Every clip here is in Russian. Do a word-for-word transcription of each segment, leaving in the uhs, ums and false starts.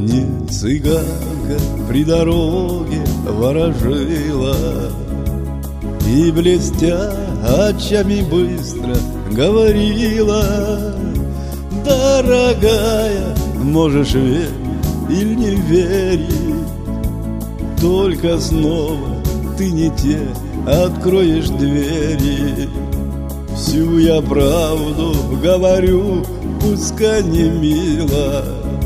Мне цыганка при дороге ворожила и, блестя очами, быстро говорила: дорогая, можешь верить или не верить, только снова ты не те откроешь двери. Всю я правду говорю, пускай не мило,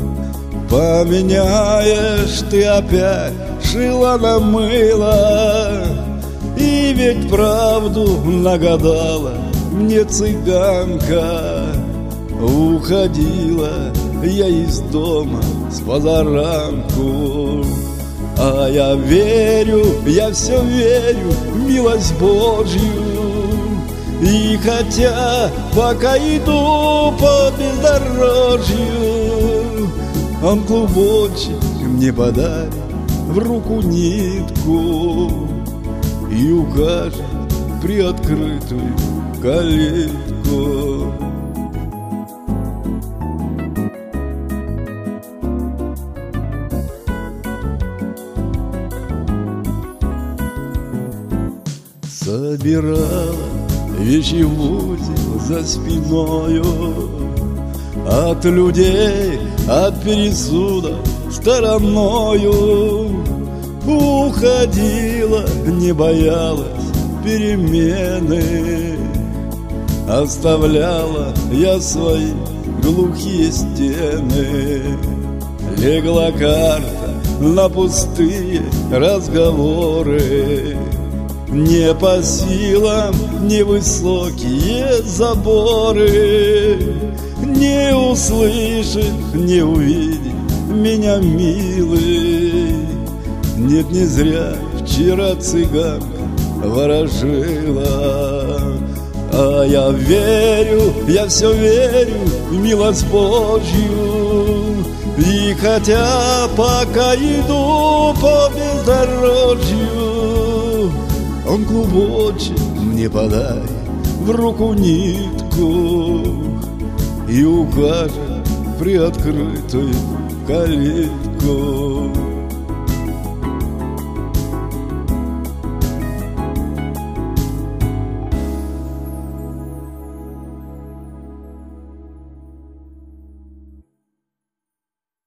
поменяешь ты опять шило на мыло. И ведь правду нагадала мне цыганка, уходила я из дома с позаранку. А я верю, я все верю в милость Божью. И хотя пока иду по бездорожью, он клубочек мне подарит в руку нитку и укажет приоткрытую калитку. Собирала вещи в узел за спиною, от людей, от пересудов стороною. Уходила, не боялась перемены, оставляла я свои глухие стены. Легла карта на пустые разговоры, не по силам невысокие заборы. Не услышит, не увидит меня, милый. Нет, не зря вчера цыганка ворожила. А я верю, я все верю в милость Божью. И хотя пока иду по бездорожью, он клубочек мне подарит в руку нитку и укажет приоткрытую калитку.